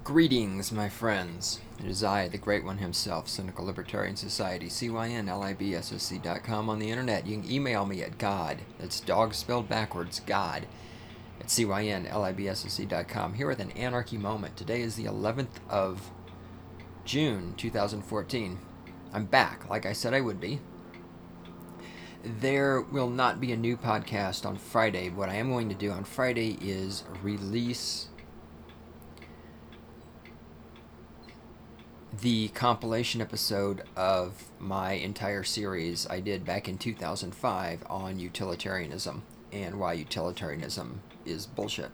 Greetings, my friends. It is I, the Great One himself, Cynical Libertarian Society, CYNLIBSOC.com on the internet. You can email me at God, that's dog spelled backwards, God, at CYNLIBSOC.com. Here with an anarchy moment. Today is the 11th of June, 2014. I'm back, like I said I would be. There will not be a new podcast on Friday. What I am going to do on Friday is release the compilation episode of my entire series I did back in 2005 on utilitarianism and why utilitarianism is bullshit.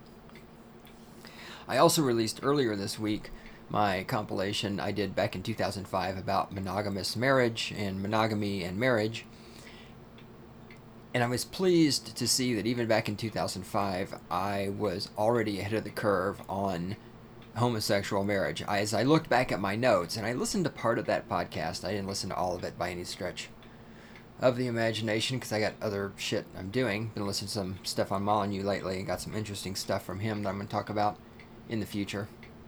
I also released earlier this week my compilation I did back in 2005 about monogamous marriage and monogamy and marriage. And I was pleased to see that even back in 2005, I was already ahead of the curve on homosexual marriage. As I looked back at my notes, and I listened to part of that podcast, I didn't listen to all of it by any stretch of the imagination because I got other shit I'm doing. Been listening to some stuff on Molyneux lately and got some interesting stuff from him that I'm going to talk about in the future.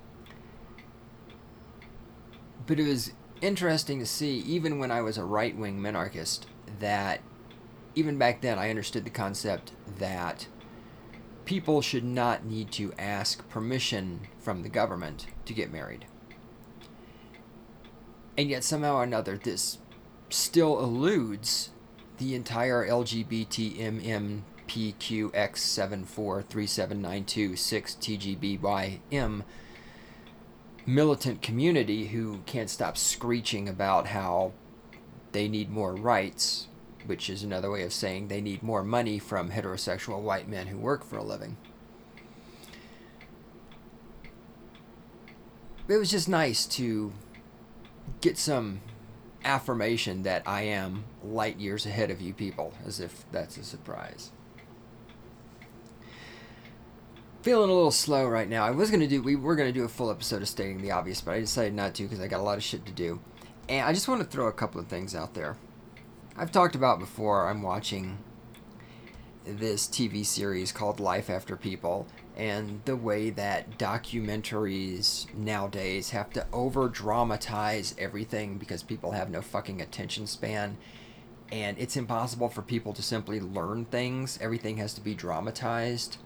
But it was interesting to see, even when I was a right-wing minarchist, that even back then I understood the concept that people should not need to ask permission from the government to get married. And yet somehow or another this still eludes the entire LGBTMMPQX7437926TGBYM militant community who can't stop screeching about how they need more rights, which is another way of saying they need more money from heterosexual white men who work for a living. It was just nice to get some affirmation that I am light years ahead of you people, as if that's a surprise. Feeling a little slow right now. We were going to do a full episode of Stating the Obvious, but I decided not to because I got a lot of shit to do. And I just want to throw a couple of things out there. I've talked about before, I'm watching this TV series called Life After People, and the way that documentaries nowadays have to over-dramatize everything because people have no fucking attention span, and it's impossible for people to simply learn things. Everything has to be dramatized.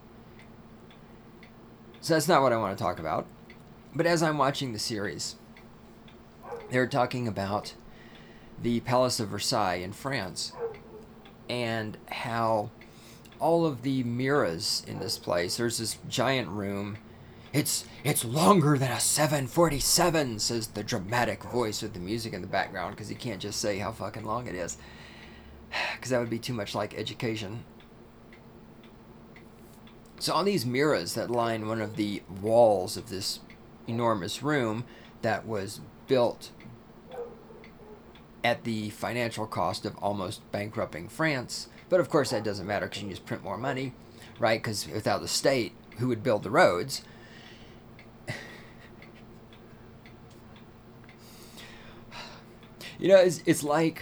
So that's not what I want to talk about. But as I'm watching the series, they're talking about the Palace of Versailles in France, and how all of the mirrors in this place, there's this giant room. It's longer than a 747, says the dramatic voice with the music in the background, because he can't just say how fucking long it is, because that would be too much like education. So all these mirrors that line one of the walls of this enormous room that was built at the financial cost of almost bankrupting France. But of course that doesn't matter because you can just print more money, right? Because without the state, who would build the roads? You know, it's like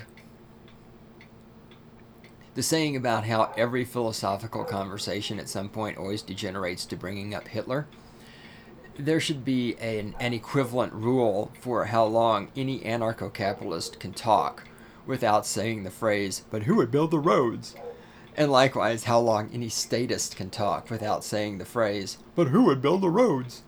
the saying about how every philosophical conversation at some point always degenerates to bringing up Hitler. There should be an equivalent rule for how long any anarcho-capitalist can talk without saying the phrase, but who would build the roads? And likewise, how long any statist can talk without saying the phrase, but who would build the roads?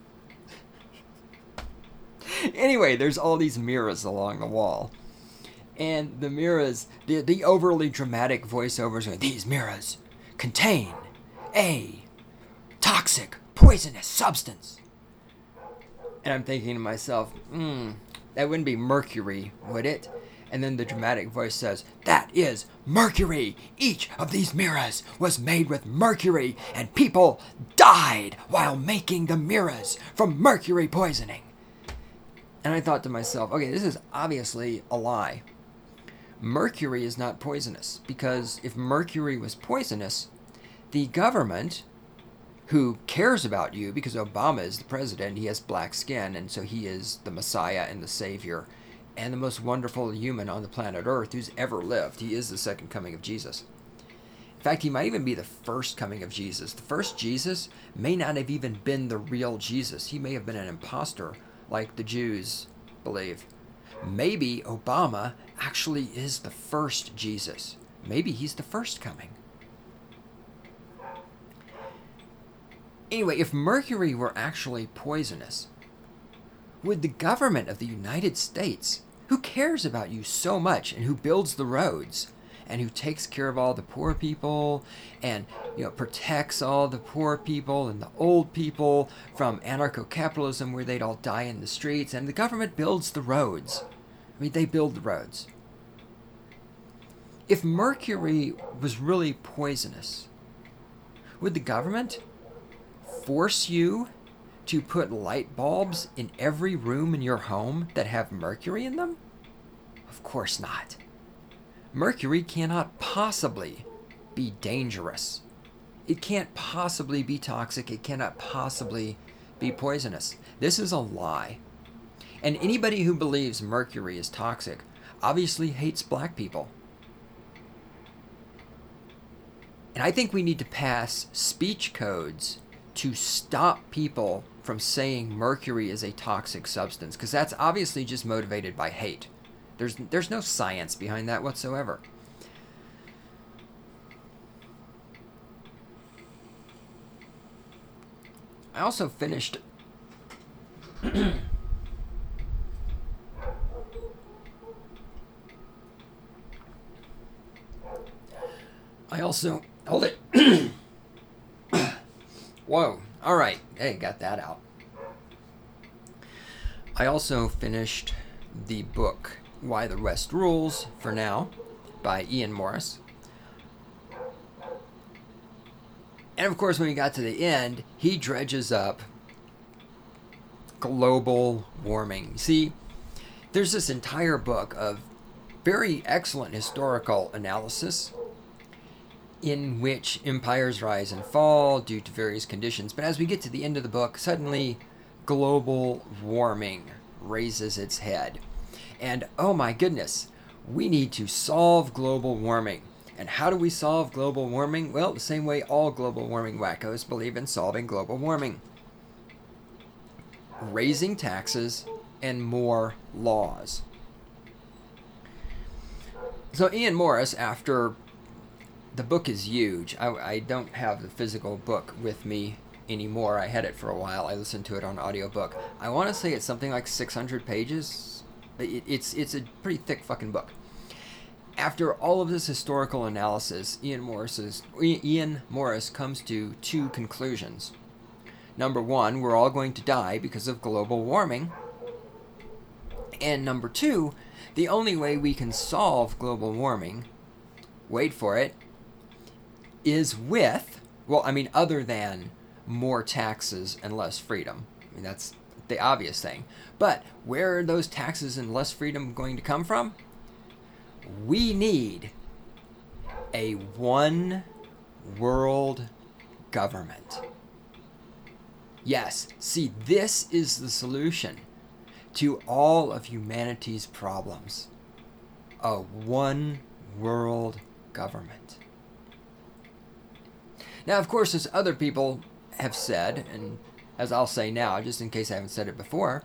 Anyway, there's all these mirrors along the wall. And the mirrors, the overly dramatic voiceovers are, these mirrors contain a toxic, poisonous substance. And I'm thinking to myself, that wouldn't be mercury, would it? And then the dramatic voice says, that is mercury. Each of these mirrors was made with mercury, and people died while making the mirrors from mercury poisoning. And I thought to myself, okay, this is obviously a lie. Mercury is not poisonous, because if mercury was poisonous, the government, who cares about you, because Obama is the president, he has black skin, and so he is the Messiah and the Savior, and the most wonderful human on the planet Earth who's ever lived. He is the second coming of Jesus. In fact, he might even be the first coming of Jesus. The first Jesus may not have even been the real Jesus. He may have been an imposter, like the Jews believe. Maybe Obama actually is the first Jesus. Maybe he's the first coming. Anyway, if mercury were actually poisonous, would the government of the United States, who cares about you so much and who builds the roads and who takes care of all the poor people and protects all the poor people and the old people from anarcho-capitalism where they'd all die in the streets, and the government builds the roads. I mean, they build the roads. If mercury was really poisonous, would the government force you to put light bulbs in every room in your home that have mercury in them? Of course not. Mercury cannot possibly be dangerous. It can't possibly be toxic. It cannot possibly be poisonous. This is a lie. And anybody who believes mercury is toxic obviously hates black people. And I think we need to pass speech codes to stop people from saying mercury is a toxic substance, because that's obviously just motivated by hate. There's no science behind that whatsoever. I also finished hold it. Whoa. All right. Hey, got that out. I also finished the book Why the West Rules, for now, by Ian Morris. And of course, when we got to the end, he dredges up global warming. See, there's this entire book of very excellent historical analysis in which empires rise and fall due to various conditions. But as we get to the end of the book, suddenly global warming raises its head. And oh my goodness, we need to solve global warming. And how do we solve global warming? Well, the same way all global warming wackos believe in solving global warming. Raising taxes and more laws. So Ian Morris, after the book is huge. I don't have the physical book with me anymore. I had it for a while. I listened to it on audiobook. I want to say it's something like 600 pages. It's a pretty thick fucking book. After all of this historical analysis, Ian Morris comes to two conclusions. Number one, we're all going to die because of global warming. And number two, the only way we can solve global warming, wait for it, is with, other than more taxes and less freedom. I mean, that's the obvious thing. But where are those taxes and less freedom going to come from? We need a one world government. Yes, see, this is the solution to all of humanity's problems. A one world government. Now, of course, as other people have said, and as I'll say now, just in case I haven't said it before,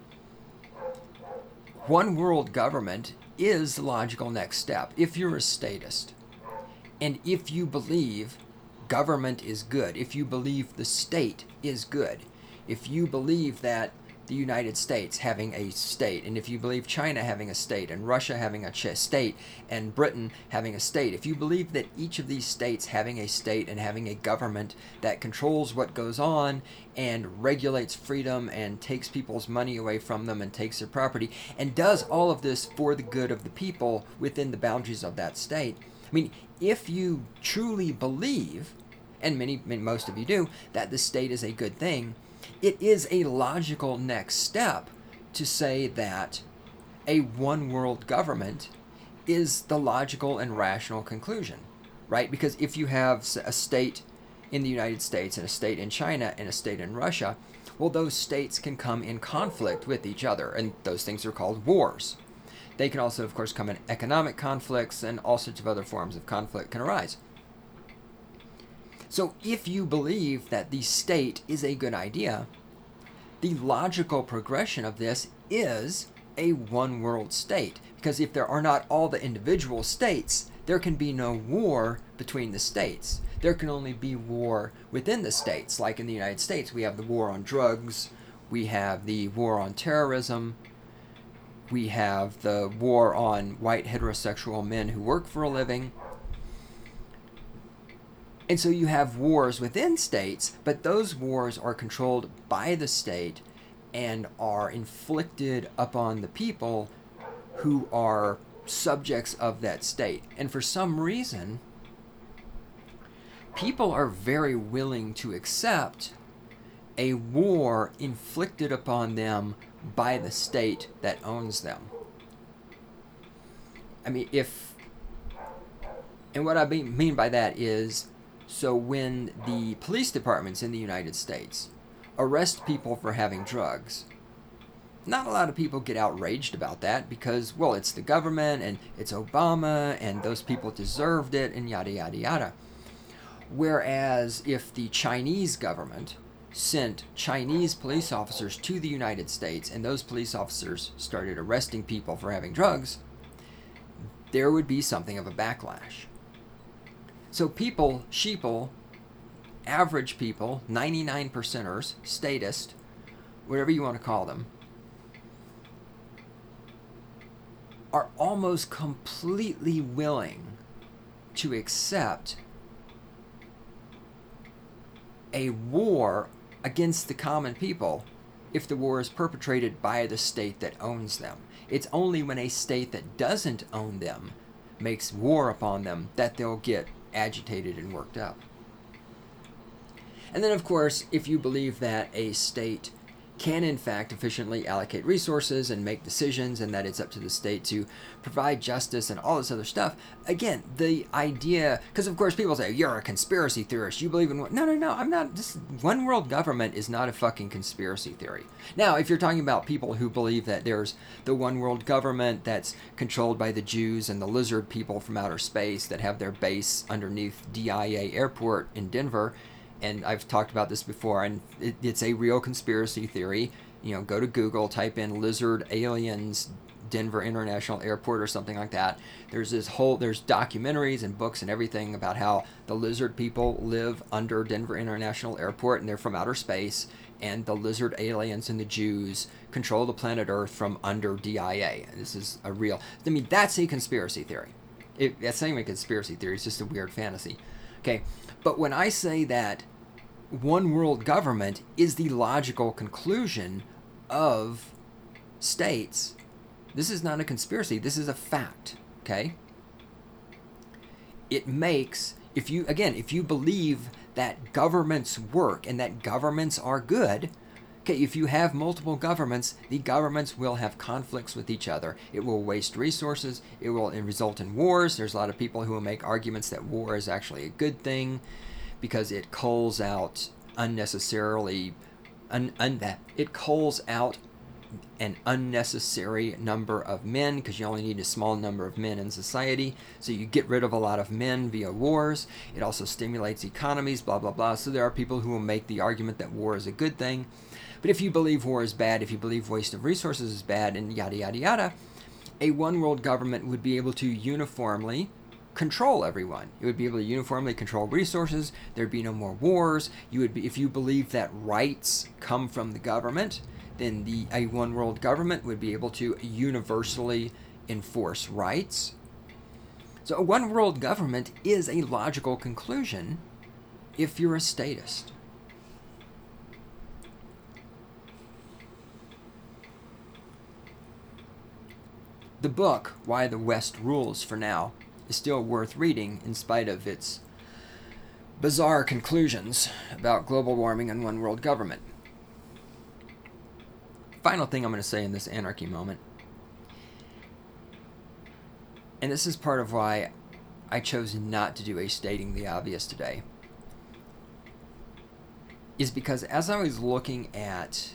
one world government is the logical next step if you're a statist. And if you believe government is good, if you believe the state is good, if you believe that the United States having a state, and if you believe China having a state, and Russia having a state, and Britain having a state, if you believe that each of these states having a state and having a government that controls what goes on and regulates freedom and takes people's money away from them and takes their property and does all of this for the good of the people within the boundaries of that state, I mean, if you truly believe, and most of you do, that the state is a good thing, it is a logical next step to say that a one world government is the logical and rational conclusion, right? Because if you have a state in the United States and a state in China and a state in Russia, well, those states can come in conflict with each other, and those things are called wars. They can also, of course, come in economic conflicts, and all sorts of other forms of conflict can arise. So if you believe that the state is a good idea, the logical progression of this is a one world state. Because if there are not all the individual states, there can be no war between the states. There can only be war within the states. Like in the United States, we have the war on drugs, we have the war on terrorism, we have the war on white heterosexual men who work for a living. And so you have wars within states, but those wars are controlled by the state and are inflicted upon the people who are subjects of that state. And for some reason, people are very willing to accept a war inflicted upon them by the state that owns them. I mean, and what I mean by that is, so when the police departments in the United States arrest people for having drugs, not a lot of people get outraged about that because, well, it's the government and it's Obama and those people deserved it and yada, yada, yada. Whereas if the Chinese government sent Chinese police officers to the United States and those police officers started arresting people for having drugs, there would be something of a backlash. So people, sheeple, average people, 99%ers, statist, whatever you want to call them, are almost completely willing to accept a war against the common people if the war is perpetrated by the state that owns them. It's only when a state that doesn't own them makes war upon them that they'll get agitated and worked up. And then, of course, if you believe that a state can in fact efficiently allocate resources and make decisions and that it's up to the state to provide justice and all this other stuff, again, the idea, because of course people say, you're a conspiracy theorist, you believe in what? No, I'm not. This one world government is not a fucking conspiracy theory. Now, if you're talking about people who believe that there's the one world government that's controlled by the Jews and the lizard people from outer space that have their base underneath DIA airport in Denver, and I've talked about this before, and it's a real conspiracy theory. You know, go to Google, type in lizard aliens Denver International Airport or something like that. There's documentaries and books and everything about how the lizard people live under Denver International Airport and they're from outer space, and the lizard aliens and the Jews control the planet Earth from under DIA. This is a real, I mean, that's a conspiracy theory. That's not even a conspiracy theory, it's just a weird fantasy. Okay, but when I say that one world government is the logical conclusion of states, this is not a conspiracy, this is a fact, okay? It makes, if you believe that governments work and that governments are good, okay, if you have multiple governments, the governments will have conflicts with each other. It will waste resources. It will result in wars. There's a lot of people who will make arguments that war is actually a good thing because it culls out unnecessarily, it culls out an unnecessary number of men because you only need a small number of men in society. So you get rid of a lot of men via wars. It also stimulates economies, blah, blah, blah. So there are people who will make the argument that war is a good thing. But if you believe war is bad, if you believe waste of resources is bad, and yada, yada, yada, a one world government would be able to uniformly control everyone. It would be able to uniformly control resources. There'd be no more wars. You would be, if you believe that rights come from the government, then a one world government would be able to universally enforce rights. So a one world government is a logical conclusion if you're a statist. The book, Why the West Rules for Now, is still worth reading in spite of its bizarre conclusions about global warming and one world government. Final thing I'm going to say in this anarchy moment, and this is part of why I chose not to do a stating the obvious today, is because as I was looking at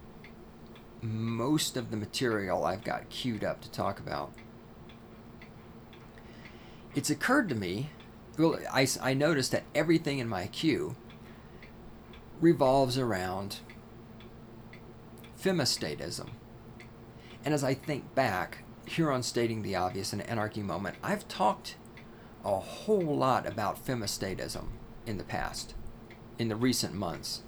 most of the material I've got queued up to talk about, it's occurred to me, well, I noticed that everything in my queue revolves around femistatism. And as I think back, here on Stating the Obvious and Anarchy Moment, I've talked a whole lot about femistatism in the past, in the recent months.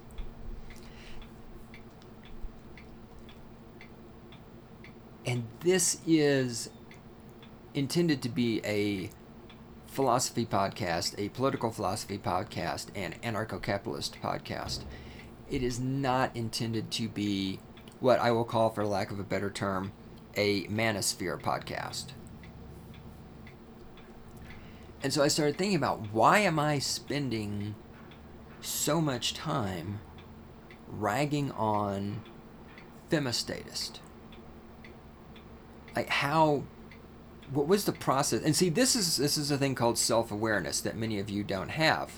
And this is intended to be a philosophy podcast, a political philosophy podcast, and anarcho-capitalist podcast. It is not intended to be what I will call, for lack of a better term, a manosphere podcast. And so I started thinking about, why am I spending so much time ragging on femistatist? Like, what was the process? And see, this is a thing called self-awareness that many of you don't have.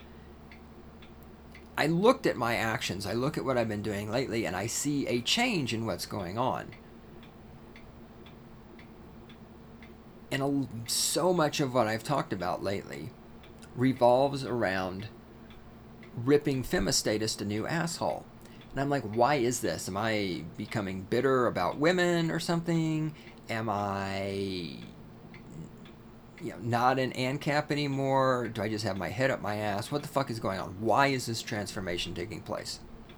I looked at my actions, I look at what I've been doing lately, and I see a change in what's going on. And so much of what I've talked about lately revolves around ripping femistatist a new asshole. And I'm like, why is this? Am I becoming bitter about women or something? Am I not an ANCAP anymore? Do I just have my head up my ass? What the fuck is going on? Why is this transformation taking place?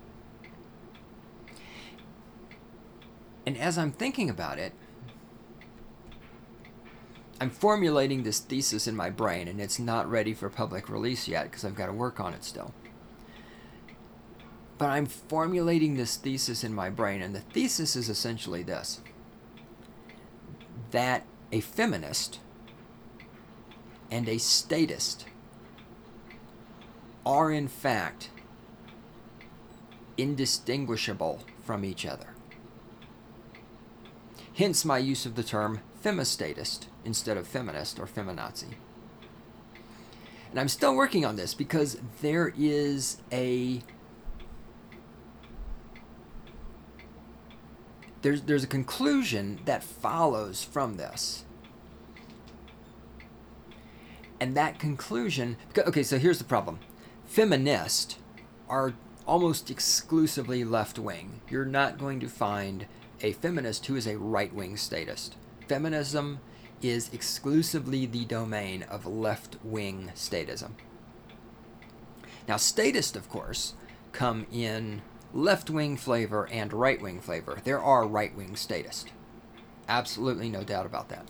And as I'm thinking about it, I'm formulating this thesis in my brain, and it's not ready for public release yet because I've got to work on it still. But I'm formulating this thesis in my brain, and the thesis is essentially this: that a feminist and a statist are in fact indistinguishable from each other. Hence my use of the term femistatist instead of feminist or feminazi. And I'm still working on this because there is there's a conclusion that follows from this. And that conclusion, okay, so here's the problem. Feminists are almost exclusively left-wing. You're not going to find a feminist who is a right-wing statist. Feminism is exclusively the domain of left-wing statism. Now, statists, of course, come in left-wing flavor and right-wing flavor. There are right-wing statists. Absolutely no doubt about that.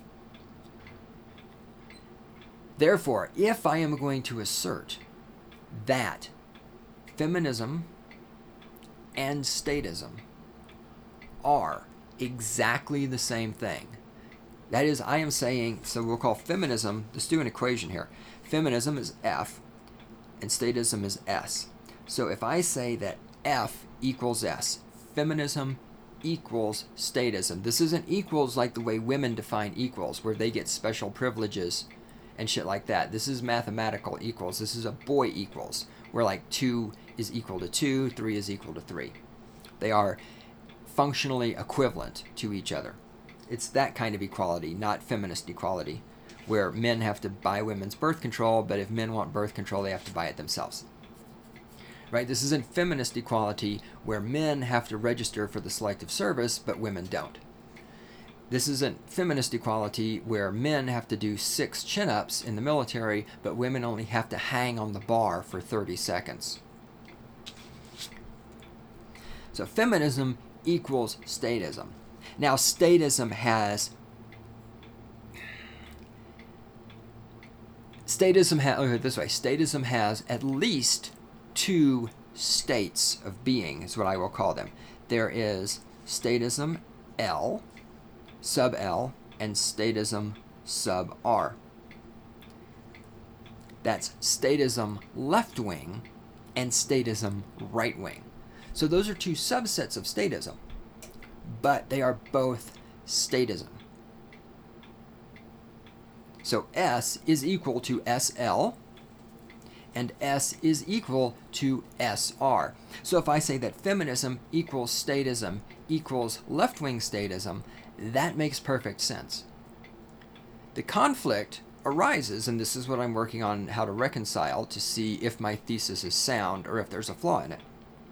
Therefore, if I am going to assert that feminism and statism are exactly the same thing, that is, I am saying, so we'll call feminism, let's do an equation here. Feminism is F and statism is S. So if I say that F equals S, feminism equals statism. This isn't equals like the way women define equals, where they get special privileges and shit like that. This is mathematical equals. This is a boy equals, where like 2 is equal to 2, 3 is equal to 3. They are functionally equivalent to each other. It's that kind of equality, not feminist equality, where men have to buy women's birth control, but if men want birth control, they have to buy it themselves. Right? This isn't feminist equality, where men have to register for the selective service, but women don't. This isn't feminist equality, where men have to do 6 chin-ups in the military, but women only have to hang on the bar for 30 seconds. So feminism equals statism. Now, statism has at least 2 states of being, is what I will call them. There is statism L, sub L, and statism sub R. That's statism left wing and statism right wing. So those are 2 subsets of statism, but they are both statism. So S is equal to SL, and S is equal to SR. So if I say that feminism equals statism equals left-wing statism, that makes perfect sense. The conflict arises, and this is what I'm working on how to reconcile to see if my thesis is sound or if there's a flaw in it.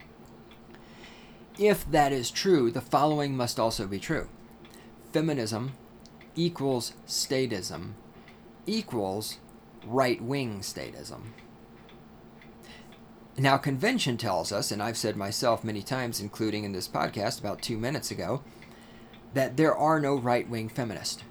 If that is true, the following must also be true. Feminism equals statism equals right-wing statism. Now, convention tells us, and I've said myself many times, including in this podcast about 2 minutes ago, that there are no right-wing feminists.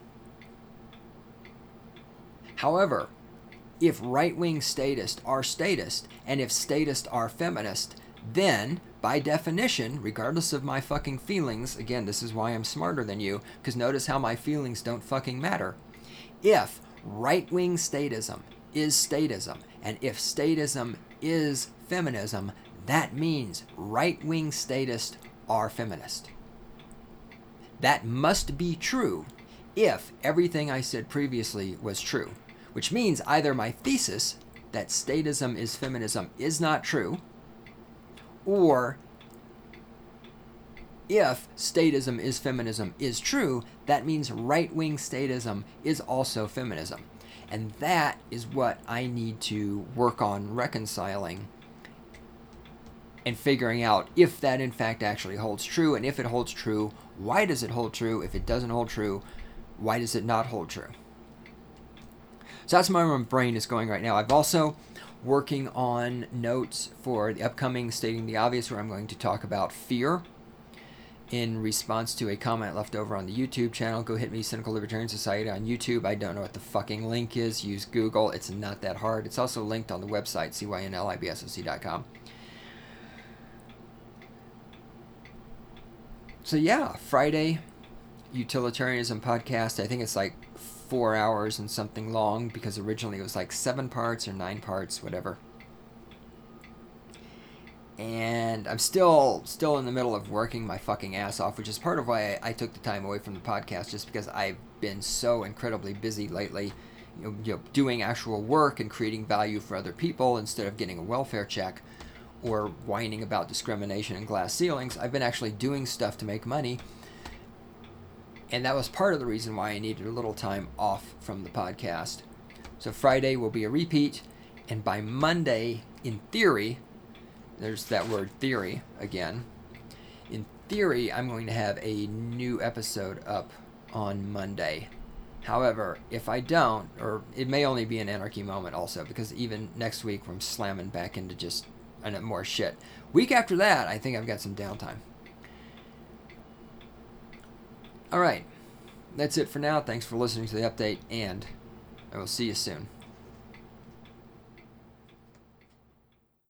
However, if right-wing statists are statists, and if statists are feminist, then, by definition, regardless of my fucking feelings, again, this is why I'm smarter than you, because notice how my feelings don't fucking matter. If right-wing statism is statism, and if statism is feminism, that means right-wing statists are feminist. That must be true if everything I said previously was true, which means either my thesis that statism is feminism is not true, or if statism is feminism is true, that means right-wing statism is also feminism. And that is what I need to work on reconciling and figuring out if that in fact actually holds true. And if it holds true, why does it hold true? If it doesn't hold true, why does it not hold true? So that's where my brain is going right now. I've also working on notes for the upcoming Stating the Obvious, where I'm going to talk about fear in response to a comment left over on the YouTube channel. Go hit me, Cynical Libertarian Society on YouTube. I don't know what the fucking link is. Use Google. It's not that hard. It's also linked on the website, cynlibsoc.com. So yeah, Friday Utilitarianism podcast. I think it's like 4 hours and something long, because originally it was like 7 parts or 9 parts, whatever. And I'm still in the middle of working my fucking ass off, which is part of why I took the time away from the podcast, just because I've been so incredibly busy lately, you know, doing actual work and creating value for other people instead of getting a welfare check or whining about discrimination and glass ceilings. I've been actually doing stuff to make money, and that was part of the reason why I needed a little time off from the podcast. So Friday will be a repeat, and by Monday, in theory, there's that word theory again. In theory, I'm going to have a new episode up on Monday. However, if I don't, or it may only be an anarchy moment also, because even next week I'm slamming back into just more shit. Week after that, I think I've got some downtime. Alright, that's it for now. Thanks for listening to the update, and I will see you soon.